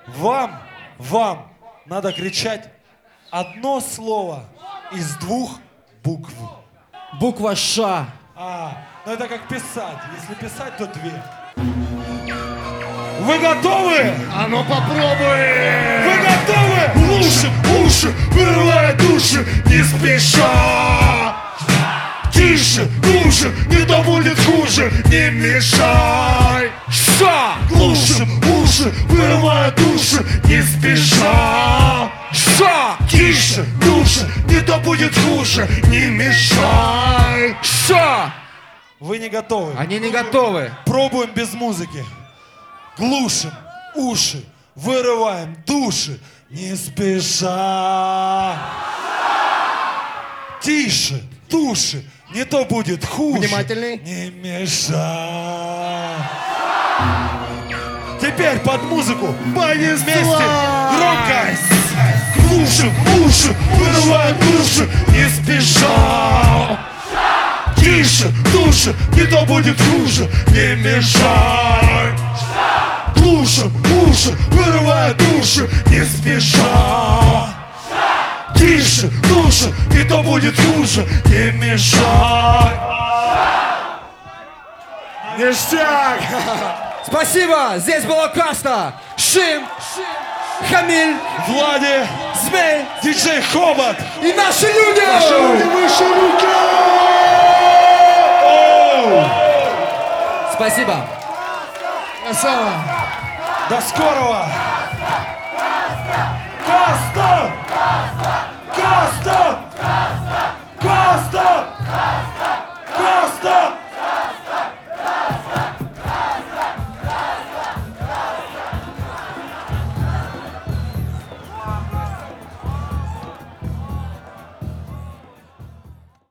Вам надо кричать одно слово из 2 букв. Буква Ш. Ну это как писать. Если писать, то 2. Вы готовы? А ну попробуй! Вы готовы? Лучше, уши, вырывая души, не спеша. Тише, глуше, не то будет хуже, не мешай. Ша! Глушим уши, вырывая души, не спеша. Ша! Тише, глуше, не то будет хуже, не мешай. Ша! Вы не готовы. Они не готовы. Пробуем без музыки. Глушим уши, вырываем души, не спеша. Тише, туши, не то будет хуже. Внимательней. Не мешай. Теперь под музыку. Вместе. Громко. Глушим уши, вырывая души, не спеша. Тише, туши, не то будет хуже, не мешай. Глушим уши, вырывая души, не спеша. Тише, туши, не то будет хуже, не мешай. Ништяк. Спасибо. Здесь была Каста, Шим, Хамиль, Влади, Змей диджей Хобот. и наши люди. Выше руки! Спасибо. До скорого. Каста! Каста!